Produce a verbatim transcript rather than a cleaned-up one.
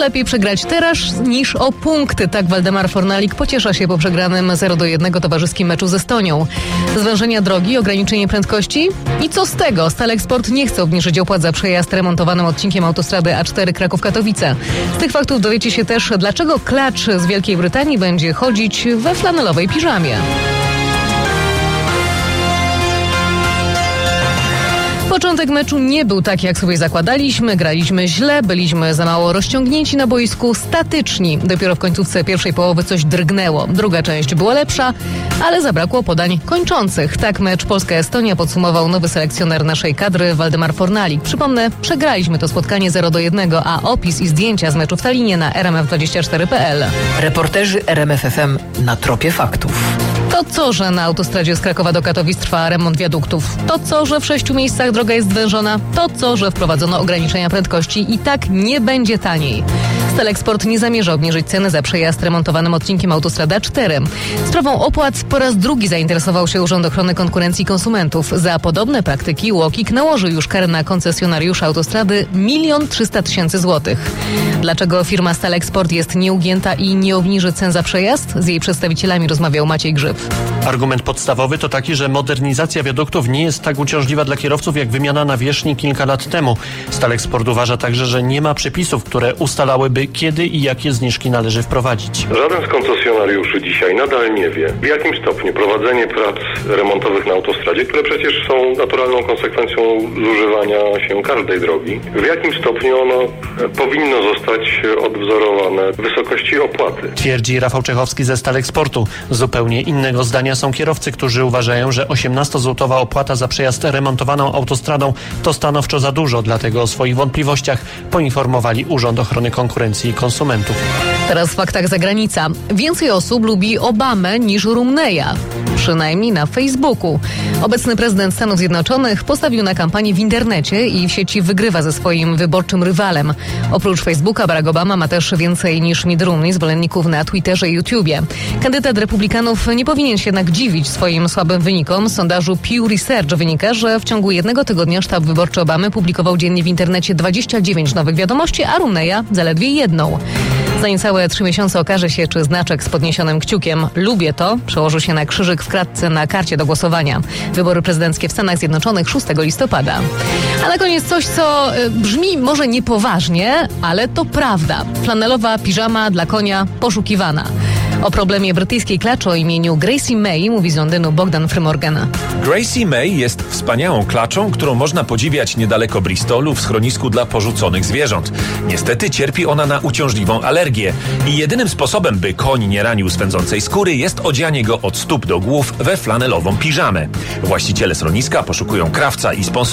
Lepiej przegrać teraz niż o punkty. Tak Waldemar Fornalik pociesza się po przegranym zero do jednego towarzyskim meczu z Estonią. Zwężenia drogi, ograniczenie prędkości? I co z tego? Stalek Sport nie chce obniżyć opłat za przejazd remontowanym odcinkiem autostrady A cztery Kraków-Katowice. Z tych faktów dowiecie się też, dlaczego klacz z Wielkiej Brytanii będzie chodzić we flanelowej piżamie. Początek meczu nie był tak, jak sobie zakładaliśmy. Graliśmy źle, byliśmy za mało rozciągnięci na boisku, statyczni. Dopiero w końcówce pierwszej połowy coś drgnęło. Druga część była lepsza, ale zabrakło podań kończących. Tak mecz Polska-Estonia podsumował nowy selekcjoner naszej kadry Waldemar Fornalik. Przypomnę, przegraliśmy to spotkanie zero do jednego, a opis i zdjęcia z meczu w Tallinie na r m f dwadzieścia cztery kropka p l. Reporterzy R M F F M na tropie faktów. To co, że na autostradzie z Krakowa do Katowic trwa remont wiaduktów? To co, że w sześciu miejscach droga jest zwężona? To co, że wprowadzono ograniczenia prędkości? I tak nie będzie taniej. Stalek Sport nie zamierza obniżyć ceny za przejazd remontowanym odcinkiem autostrady A cztery. Sprawą opłat po raz drugi zainteresował się Urząd Ochrony Konkurencji i Konsumentów. Za podobne praktyki UOKiK nałożył już karę na koncesjonariusza autostrady milion trzysta tysięcy złotych. Dlaczego firma Stalek Sport jest nieugięta i nie obniży cen za przejazd? Z jej przedstawicielami rozmawiał Maciej Grzyb. Argument podstawowy to taki, że modernizacja wiaduktów nie jest tak uciążliwa dla kierowców jak wymiana nawierzchni kilka lat temu. Stalek Sport uważa także, że nie ma przepisów, które ustalałyby, kiedy i jakie zniżki należy wprowadzić. Żaden z koncesjonariuszy dzisiaj nadal nie wie, w jakim stopniu prowadzenie prac remontowych na autostradzie, które przecież są naturalną konsekwencją zużywania się każdej drogi, w jakim stopniu ono powinno zostać odwzorowane w wysokości opłaty. Twierdzi Rafał Czechowski ze Stalek Sportu. Zupełnie innego zdania są kierowcy, którzy uważają, że osiemnastozłotowa opłata za przejazd remontowaną autostradą to stanowczo za dużo, dlatego o swoich wątpliwościach poinformowali Urząd Ochrony Konkurencji i Konsumentów. Teraz w faktach zagranica. Więcej osób lubi Obamę niż Rumneja. Przynajmniej na Facebooku. Obecny prezydent Stanów Zjednoczonych postawił na kampanię w internecie i w sieci wygrywa ze swoim wyborczym rywalem. Oprócz Facebooka Barack Obama ma też więcej niż Mitt Romney zwolenników na Twitterze i YouTubie. Kandydat republikanów nie powinien się jednak dziwić swoim słabym wynikom. Z sondażu Pew Research wynika, że w ciągu jednego tygodnia sztab wyborczy Obamy publikował dziennie w internecie dwadzieścia dziewięć nowych wiadomości, a Romneya zaledwie jedną. Za niecałe trzy miesiące okaże się, czy znaczek z podniesionym kciukiem "lubię to" przełoży się na krzyżyk w kratce na karcie do głosowania. Wybory prezydenckie w Stanach Zjednoczonych szóstego listopada. A na koniec coś, co y, brzmi może niepoważnie, ale to prawda. Flanelowa piżama dla konia poszukiwana. O problemie brytyjskiej klaczy o imieniu Gracie May mówi z Londynu Bogdan Frymorgan. Gracie May jest wspaniałą klaczą, którą można podziwiać niedaleko Bristolu w schronisku dla porzuconych zwierząt. Niestety cierpi ona na uciążliwą alergię i jedynym sposobem, by koń nie ranił swędzącej skóry, jest odzianie go od stóp do głów we flanelową piżamę. Właściciele schroniska poszukują krawca i sponsora